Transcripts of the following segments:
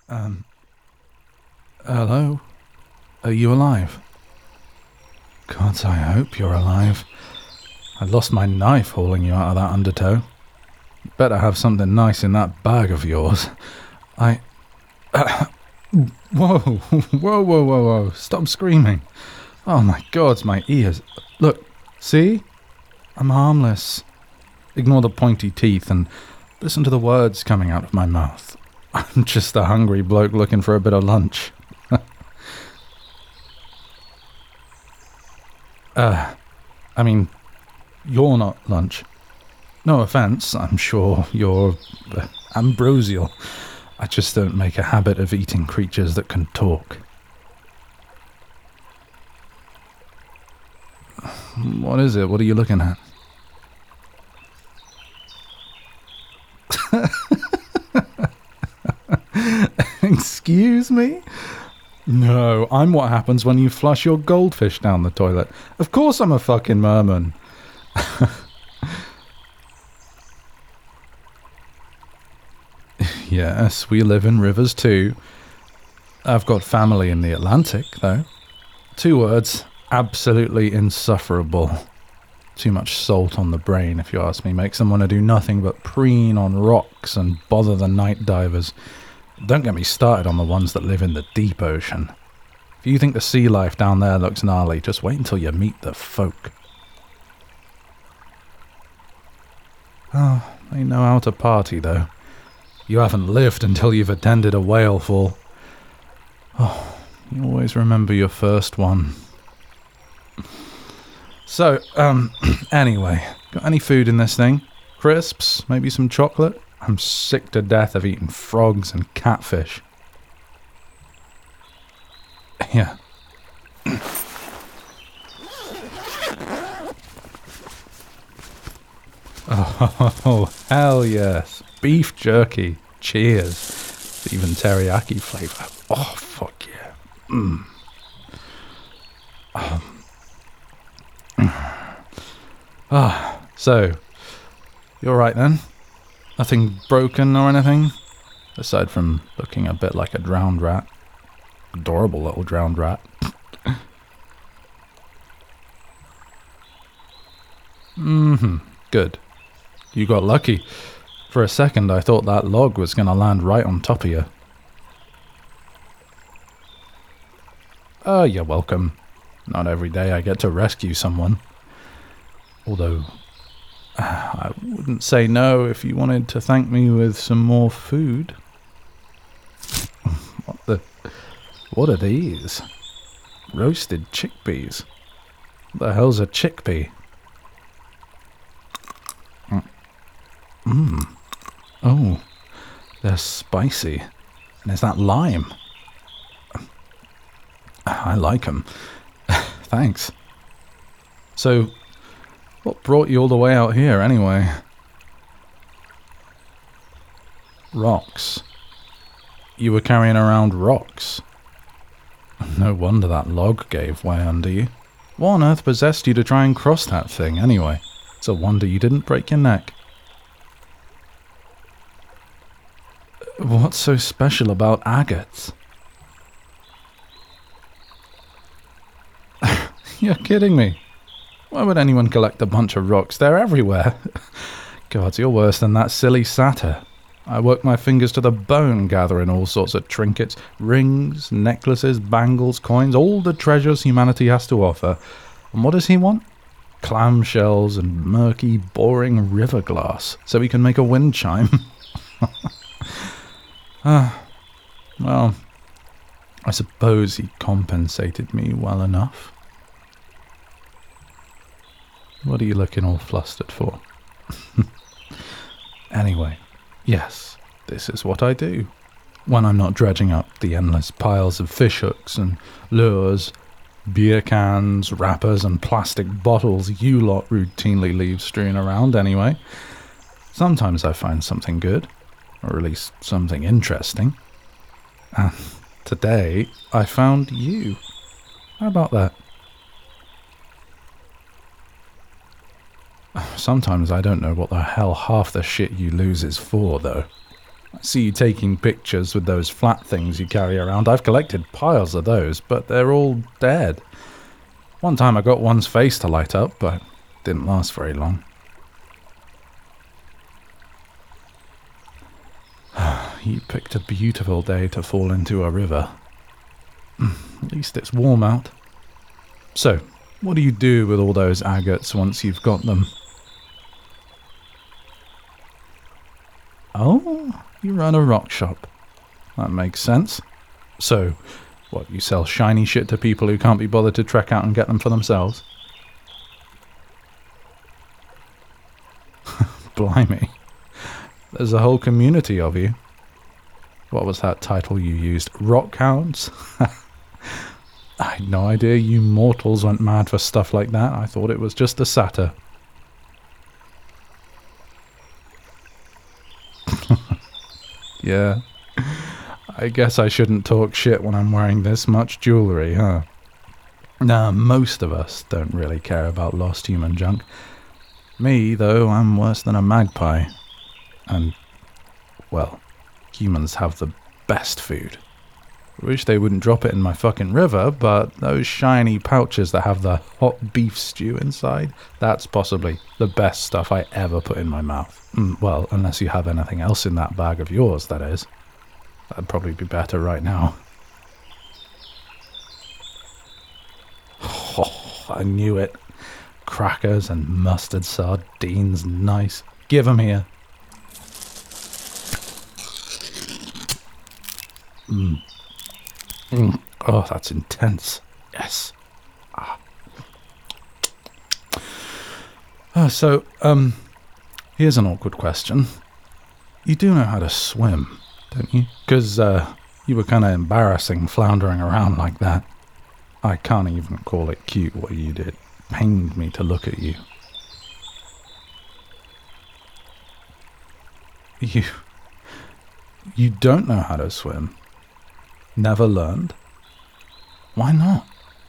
Um, Hello? Are you alive? God, I hope you're alive. I lost my knife hauling you out of that undertow. Better have something nice in that bag of yours. I... Whoa, whoa. Stop screaming. Oh my God, my ears. Look, see? I'm harmless. Ignore the pointy teeth and listen to the words coming out of my mouth. I'm just a hungry bloke looking for a bit of lunch. I mean, you're not lunch. No offense, I'm sure you're ambrosial. I just don't make a habit of eating creatures that can talk. What is it? What are you looking at? Excuse me? No, I'm what happens when you flush your goldfish down the toilet. Of course I'm a fucking merman. Yes, we live in rivers too. I've got family in the Atlantic, though. 2 words, absolutely insufferable. Too much salt on the brain, if you ask me. Makes them want to do nothing but preen on rocks and bother the night divers. Don't get me started on the ones that live in the deep ocean. If you think the sea life down there looks gnarly, just wait until you meet the folk. Oh, they know how to party, though. You haven't lived until you've attended a whale fall. Oh, you always remember your first one. So, anyway, got any food in this thing? Crisps? Maybe some chocolate? I'm sick to death of eating frogs and catfish. Yeah. Oh, hell yes. Beef jerky. Cheers. Even teriyaki flavour. Oh, fuck yeah. So, you alright then? Nothing broken or anything? Aside from looking a bit like a drowned rat. Adorable little drowned rat. Good. You got lucky. For a second I thought that log was going to land right on top of you. Oh, you're welcome. Not every day I get to rescue someone. Although, I wouldn't say no if you wanted to thank me with some more food. What are these? Roasted chickpeas. What the hell's a chickpea? Oh, they're spicy. And is that lime? I like them. Thanks. So, what brought you all the way out here anyway? Rocks. You were carrying around rocks. No wonder that log gave way under you. What on earth possessed you to try and cross that thing anyway? It's a wonder you didn't break your neck. What's so special about agates? You're kidding me. Why would anyone collect a bunch of rocks? They're everywhere. God, you're worse than that silly satyr. I work my fingers to the bone gathering all sorts of trinkets, rings, necklaces, bangles, coins, all the treasures humanity has to offer. And what does he want? Clamshells and murky, boring river glass, so he can make a wind chime. Well, I suppose he compensated me well enough. What are you looking all flustered for? Anyway, yes, this is what I do. When I'm not dredging up the endless piles of fishhooks and lures, beer cans, wrappers and plastic bottles you lot routinely leave strewn around anyway. Sometimes I find something good, or at least something interesting. And today I found you. How about that? Sometimes I don't know what the hell half the shit you lose is for, though. I see you taking pictures with those flat things you carry around. I've collected piles of those, but they're all dead. One time I got one's face to light up, but it didn't last very long. You picked a beautiful day to fall into a river. At least it's warm out. So, what do you do with all those agates once you've got them? Oh, you run a rock shop. That makes sense. So, what, you sell shiny shit to people who can't be bothered to trek out and get them for themselves? Blimey. There's a whole community of you. What was that title you used? Rockhounds? I had no idea you mortals went mad for stuff like that. I thought it was just a satyr. Yeah. I guess I shouldn't talk shit when I'm wearing this much jewellery, huh? Nah, most of us don't really care about lost human junk. Me, though, I'm worse than a magpie. And, well, humans have the best food. I wish they wouldn't drop it in my fucking river, but those shiny pouches that have the hot beef stew inside, that's possibly the best stuff I ever put in my mouth. Well, unless you have anything else in that bag of yours, that is. That'd probably be better right now. Oh, I knew it. Crackers and mustard sardines, nice. Give 'em here. Oh, that's intense. Yes. So, here's an awkward question. You do know how to swim, don't you? Because, you were kind of embarrassing floundering around like that. I can't even call it cute what you did. It pained me to look at you. You don't know how to swim? Never learned? Why not?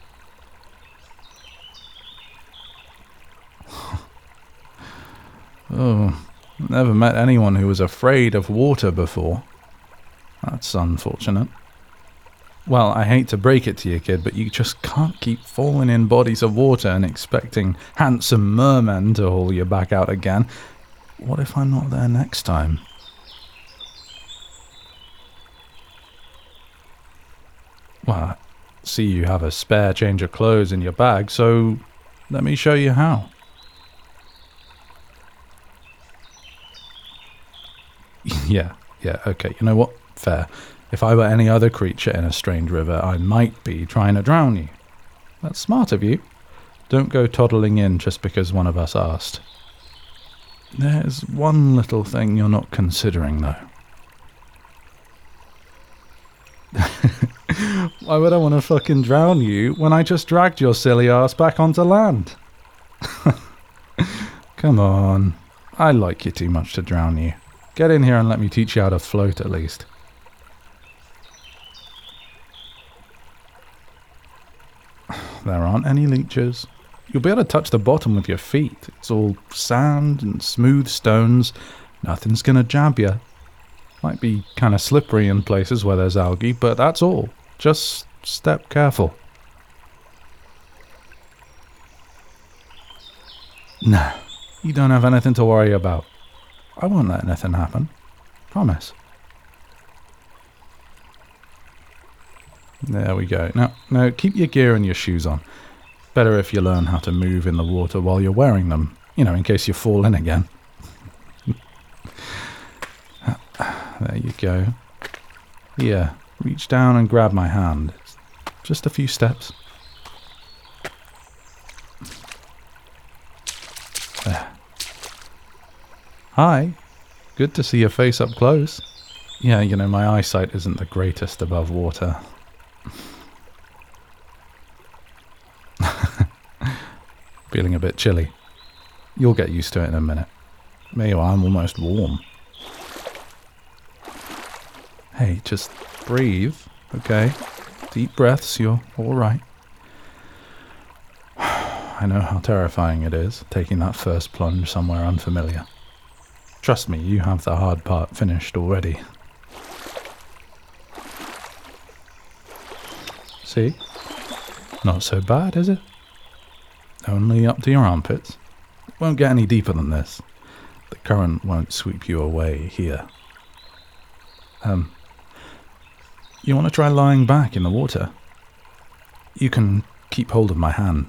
Oh, never met anyone who was afraid of water before. That's unfortunate. Well, I hate to break it to you, kid, but you just can't keep falling in bodies of water and expecting handsome mermen to haul you back out again. What if I'm not there next time? Well, I see you have a spare change of clothes in your bag, so let me show you how. Yeah, okay, you know what? Fair. If I were any other creature in a strange river, I might be trying to drown you. That's smart of you. Don't go toddling in just because one of us asked. There's one little thing you're not considering, though. Why would I want to fucking drown you when I just dragged your silly ass back onto land? Come on. I like you too much to drown you. Get in here and let me teach you how to float at least. There aren't any leeches. You'll be able to touch the bottom with your feet. It's all sand and smooth stones. Nothing's gonna jab you. Might be kind of slippery in places where there's algae, but that's all. Just step careful. Nah, you don't have anything to worry about. I won't let anything happen. Promise. There we go. Now keep your gear and your shoes on. Better if you learn how to move in the water while you're wearing them. You know, in case you fall in again. There you go. Here, reach down and grab my hand. It's just a few steps. There. Hi. Good to see your face up close. Yeah, you know, my eyesight isn't the greatest above water. Feeling a bit chilly. You'll get used to it in a minute. Meanwhile, I'm almost warm. Hey, just breathe, okay? Deep breaths, you're alright. I know how terrifying it is, taking that first plunge somewhere unfamiliar. Trust me, you have the hard part finished already. See? Not so bad, is it? Only up to your armpits. Won't get any deeper than this. The current won't sweep you away here. You want to try lying back in the water? You can keep hold of my hand.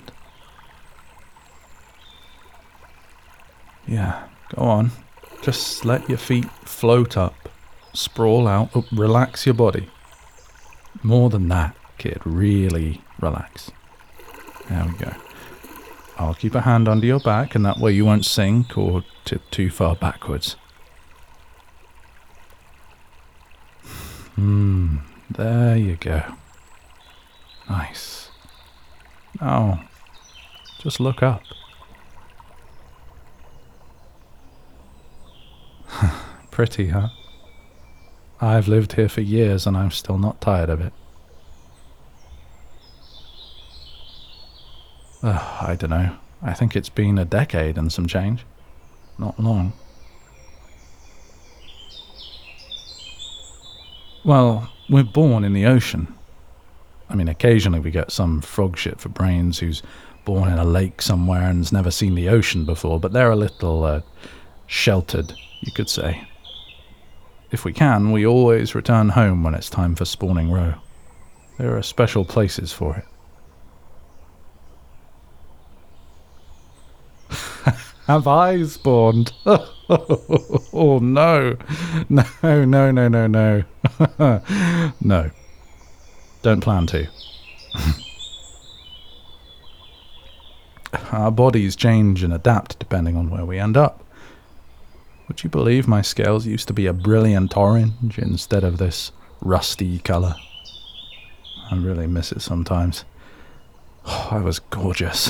Yeah, go on. Just let your feet float up, sprawl out, relax your body. More than that, kid, really relax. There we go. I'll keep a hand under your back, and that way you won't sink or tip too far backwards. There you go. Nice. Now, just look up. Pretty, huh? I've lived here for years and I'm still not tired of it. I don't know. I think it's been a decade and some change. Not long. Well, we're born in the ocean. I mean, occasionally we get some frog shit for brains who's born in a lake somewhere and's never seen the ocean before, but they're a little sheltered, you could say. If we can, we always return home when it's time for spawning roe. There are special places for it. Have I spawned? Oh no. No. No. Don't plan to. Our bodies change and adapt depending on where we end up. Would you believe my scales used to be a brilliant orange instead of this rusty colour? I really miss it sometimes. Oh, I was gorgeous.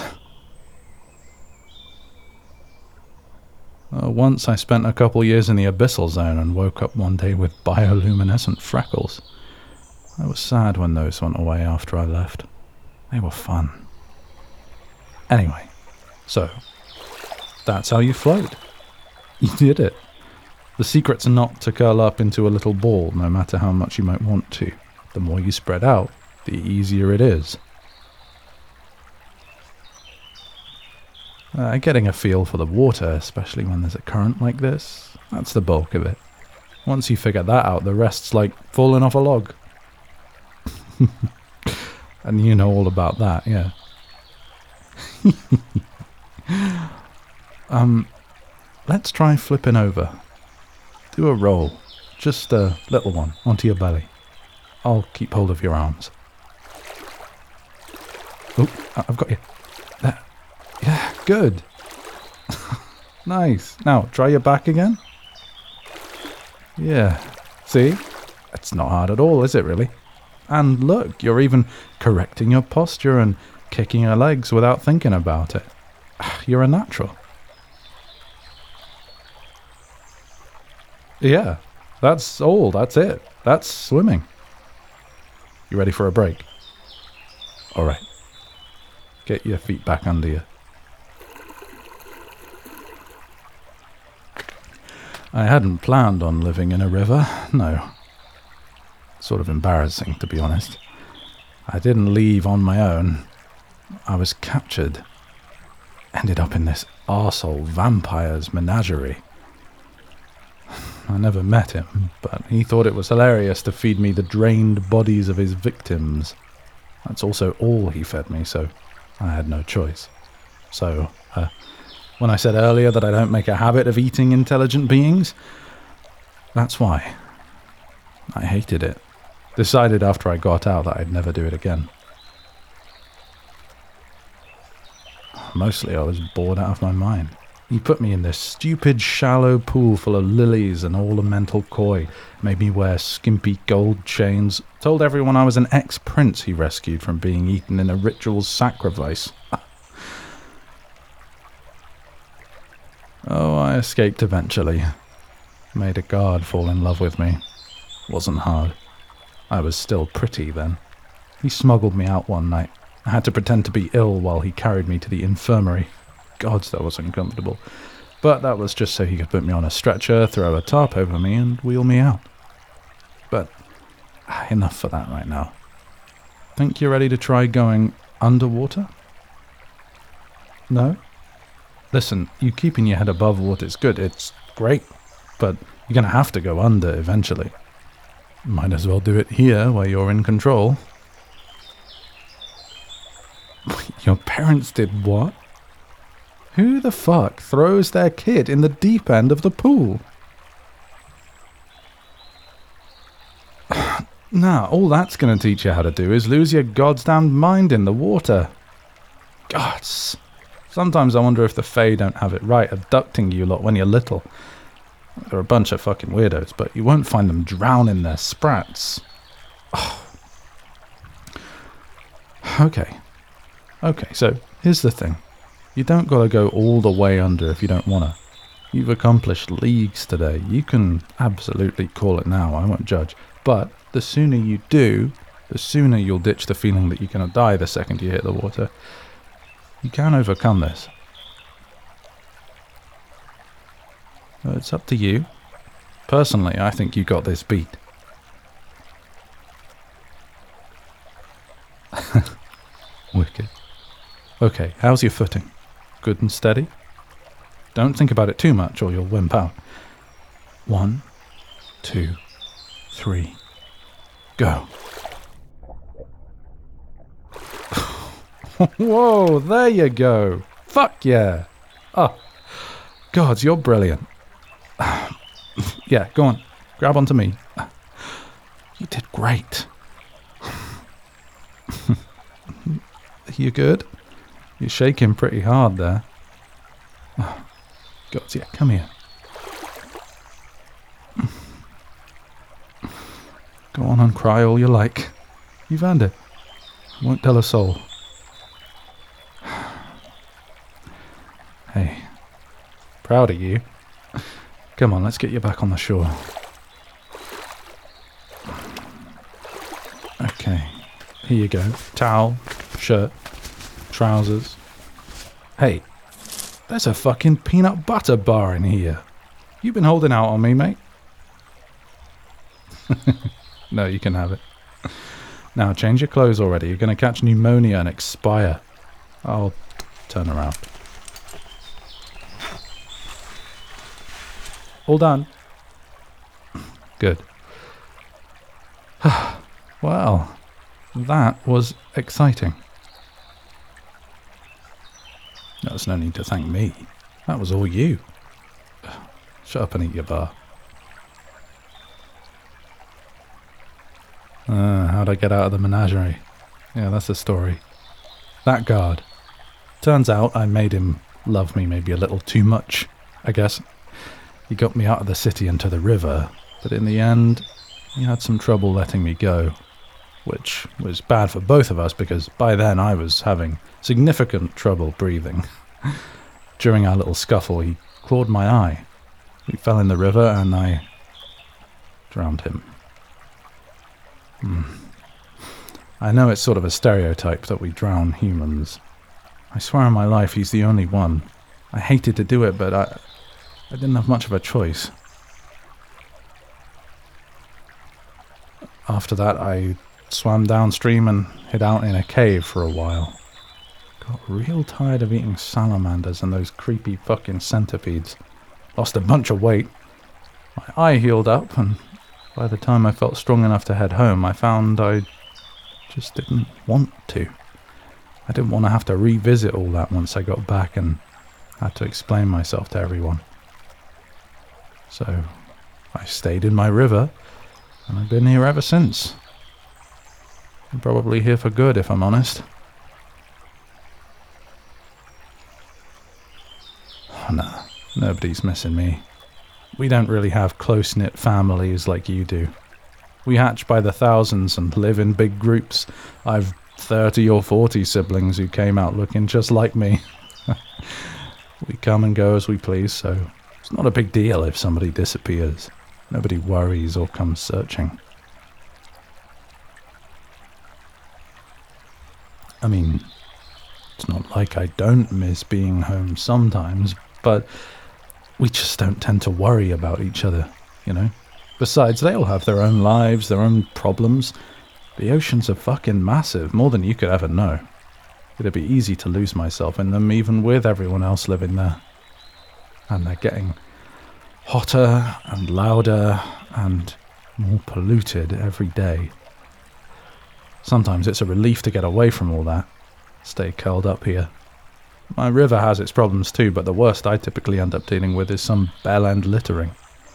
Once I spent a couple years in the abyssal zone and woke up one day with bioluminescent freckles. I was sad when those went away after I left. They were fun. Anyway, so, that's how you float. You did it. The secret's not to curl up into a little ball, no matter how much you might want to. The more you spread out, the easier it is. Getting a feel for the water, especially when there's a current like this, that's the bulk of it. Once you figure that out, the rest's like falling off a log. And you know all about that, yeah. Let's try flipping over. Do a roll. Just a little one, onto your belly. I'll keep hold of your arms. Oh, I've got you. There. Yeah, good. Nice. Now, try your back again. Yeah. See? It's not hard at all, is it really? And look, you're even correcting your posture and kicking your legs without thinking about it. You're a natural. Yeah, that's all. That's it. That's swimming. You ready for a break? All right. Get your feet back under you. I hadn't planned on living in a river, no. Sort of embarrassing, to be honest. I didn't leave on my own. I was captured. Ended up in this arsehole vampire's menagerie. I never met him, but he thought it was hilarious to feed me the drained bodies of his victims. That's also all he fed me, so I had no choice. So, when I said earlier that I don't make a habit of eating intelligent beings, that's why. I hated it. Decided after I got out that I'd never do it again. Mostly I was bored out of my mind. He put me in this stupid shallow pool full of lilies and ornamental koi, made me wear skimpy gold chains, told everyone I was an ex-prince he rescued from being eaten in a ritual sacrifice. Oh, I escaped eventually. Made a guard fall in love with me. Wasn't hard. I was still pretty then. He smuggled me out one night. I had to pretend to be ill while he carried me to the infirmary. Gods, that was uncomfortable. But that was just so he could put me on a stretcher, throw a tarp over me, and wheel me out. But enough for that right now. Think you're ready to try going underwater? No? Listen, you keeping your head above water is good, it's great, but you're going to have to go under eventually. Might as well do it here where you're in control. Your parents did what? Who the fuck throws their kid in the deep end of the pool? Nah, all that's going to teach you how to do is lose your goddamn mind in the water. Gods. Sometimes I wonder if the Fae don't have it right abducting you lot when you're little. They're a bunch of fucking weirdos, but you won't find them drowning their sprats. Oh. Okay, so here's the thing. You don't gotta go all the way under if you don't wanna. You've accomplished leagues today. You can absolutely call it now, I won't judge. But the sooner you do, the sooner you'll ditch the feeling that you're gonna die the second you hit the water. You can overcome this. It's up to you. Personally, I think you got this beat. Wicked. Okay, how's your footing? Good and steady? Don't think about it too much or you'll wimp out. 1, 2, 3, go. Whoa, there you go. Fuck yeah. Oh, God, you're brilliant. Yeah, go on. Grab onto me. You did great. You good? You're shaking pretty hard there. Oh, God, yeah, come here. Go on and cry all you like. You've earned it. Won't tell a soul. Hey, proud of you. Come on, let's get you back on the shore. Okay, here you go. Towel, shirt, trousers. Hey, there's a fucking peanut butter bar in here. You been holding out on me, mate? No, you can have it. Now, change your clothes already. You're going to catch pneumonia and expire. I'll turn around. All done. Good. Well, that was exciting. There's no need to thank me. That was all you. Shut up and eat your bar. How'd I get out of the menagerie? Yeah, that's the story. That guard. Turns out I made him love me maybe a little too much, I guess. He got me out of the city into the river, but in the end, he had some trouble letting me go, which was bad for both of us because by then I was having significant trouble breathing. During our little scuffle, he clawed my eye. We fell in the river and I drowned him. I know it's sort of a stereotype that we drown humans. I swear on my life he's the only one. I hated to do it, but I didn't have much of a choice. After that, I swam downstream and hid out in a cave for a while. Got real tired of eating salamanders and those creepy fucking centipedes. Lost a bunch of weight. My eye healed up, and by the time I felt strong enough to head home, I found I just didn't want to. I didn't want to have to revisit all that once I got back and had to explain myself to everyone. So I stayed in my river, and I've been here ever since. I'm probably here for good, if I'm honest. Oh, nah, nobody's missing me. We don't really have close-knit families like you do. We hatch by the thousands and live in big groups. I've 30 or 40 siblings who came out looking just like me. We come and go as we please, so it's not a big deal if somebody disappears. Nobody worries or comes searching. I mean, it's not like I don't miss being home sometimes, but we just don't tend to worry about each other, you know? Besides, they all have their own lives, their own problems. The oceans are fucking massive, more than you could ever know. It'd be easy to lose myself in them, even with everyone else living there. And they're getting hotter and louder and more polluted every day. Sometimes it's a relief to get away from all that, stay curled up here. My river has its problems too, but the worst I typically end up dealing with is some bell end littering.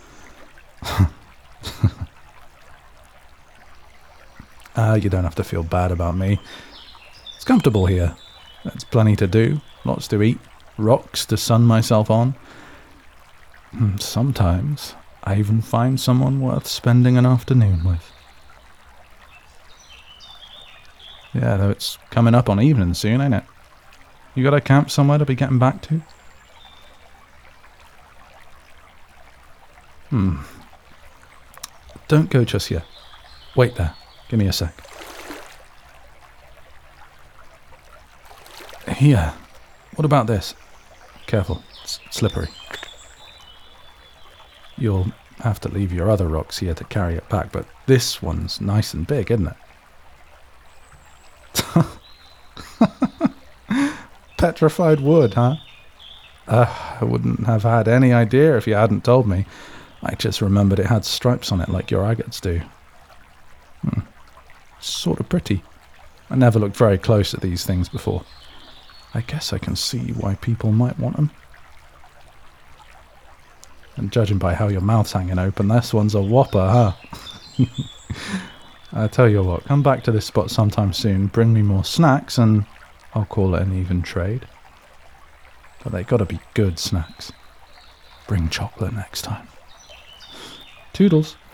You don't have to feel bad about me. It's comfortable here. There's plenty to do, lots to eat, rocks to sun myself on. Sometimes I even find someone worth spending an afternoon with. Yeah, though it's coming up on evening soon, ain't it? You got a camp somewhere to be getting back to? Don't go just yet. Wait there. Give me a sec. Here. What about this? Careful. It's slippery. You'll have to leave your other rocks here to carry it back, but this one's nice and big, isn't it? Petrified wood, huh? I wouldn't have had any idea if you hadn't told me. I just remembered it had stripes on it like your agates do. Sort of pretty. I never looked very close at these things before. I guess I can see why people might want them. And judging by how your mouth's hanging open, this one's a whopper, huh? I tell you what, come back to this spot sometime soon, bring me more snacks, and I'll call it an even trade. But they gotta be good snacks. Bring chocolate next time. Toodles.